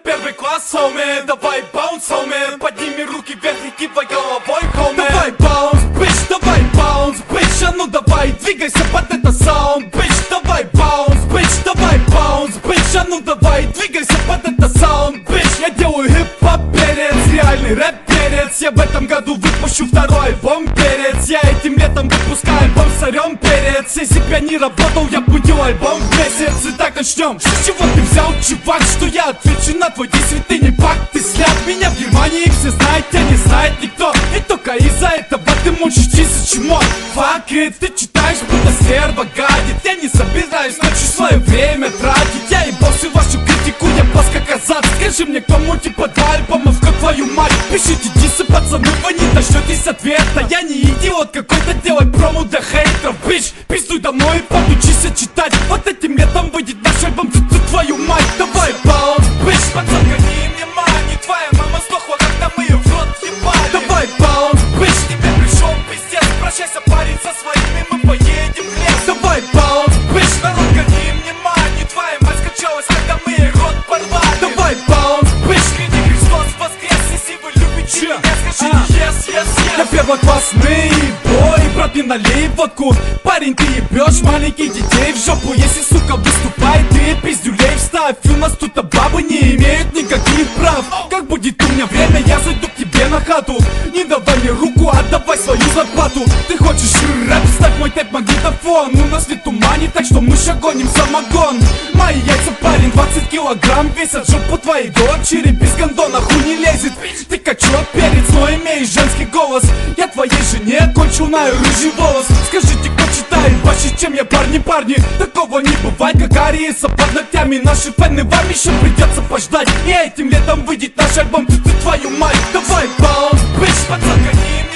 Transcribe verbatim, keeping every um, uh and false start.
первый класс, хоми. Давай баунс, хоми. Подними руки вверх и кивай головой, хоми. Давай баунс, бич, давай баунс, бич. А ну давай, двигайся под это саунд, бич. Давай баунс, бич, давай баунс, бич. А ну давай, двигайся под это саунд, бич. Я делаю хип-хоп перец, реальный рэп перец. Я в этом году выпущу второй альбом перец. Я этим летом выпускаю альбом сорем перец. Если б я не работал, я будил альбом в месяц. Итак, начнем. С чего ты взял, чувак, что я отвечу на твой дисс? Ведь ты не факт, ты сляп. Меня в Германии все знают, тебя не знает никто. И только из-за этого ты мучишь тысячи мод. Fuck it, ты читаешь, будто стерва гадит. Я не собираюсь ночью свое время тратить. Я ебал всю вашу критику, я плоско казаться. Скажи мне, кто мультик по два альбомов, как твою мать. Пишите диссы, пацаны, вы не дождетесь ответа. Я не идиот какой-то, делай промо для хейтеров, бич. Пиздуй домой и подучись читать. Вот этим летом выйдет наш альбом, ты твою мать. Давай баунс, бич, пацан, гони мне мани. Твоя мама сдохла, когда мы ее в рот ебали. Давай баунс, бич, тебе пришел пиздец. Прощайся, парень, со своими, мы поедем в лес. Давай баунс, бич, народ, гони мне мани. Твоя мать скачалась, когда мы ей рот порвали. Давай баунс, бич, гляди, Христос воскрес. Если вы любите меня, скажите yes, yes, yes. Я первоклассный бой, брат, не налей водку. Парень, ты ебешь маленьких детей в жопу. Если, сука, выступай, ты пиздюлей вставь. У нас тут бабы не имеют никаких прав. Как будет у меня время, я зайду к тебе на хату. Не давай мне руку, отдавай свою зарплату. Ты хочешь рэп, ставь мой тэп-магнитофон. У нас нет тумани, так что мы шагоним самогон. Мои яйца, парень, двадцать килограмм весят. Жопу твоей дочери без гондона хуй не лезет. Ты качок перец, но имеешь женский голос. Я твоей жене кончил на рыжий волос. Скажите, кто читает больше, чем я, парни, парни? Такого не бывает, как Ариеса под ногтями. Наши фэны, вам еще придется пождать. И этим летом выйдет наш альбом, ты, ты твою мать. Давай баунс, бич, пацан, гони.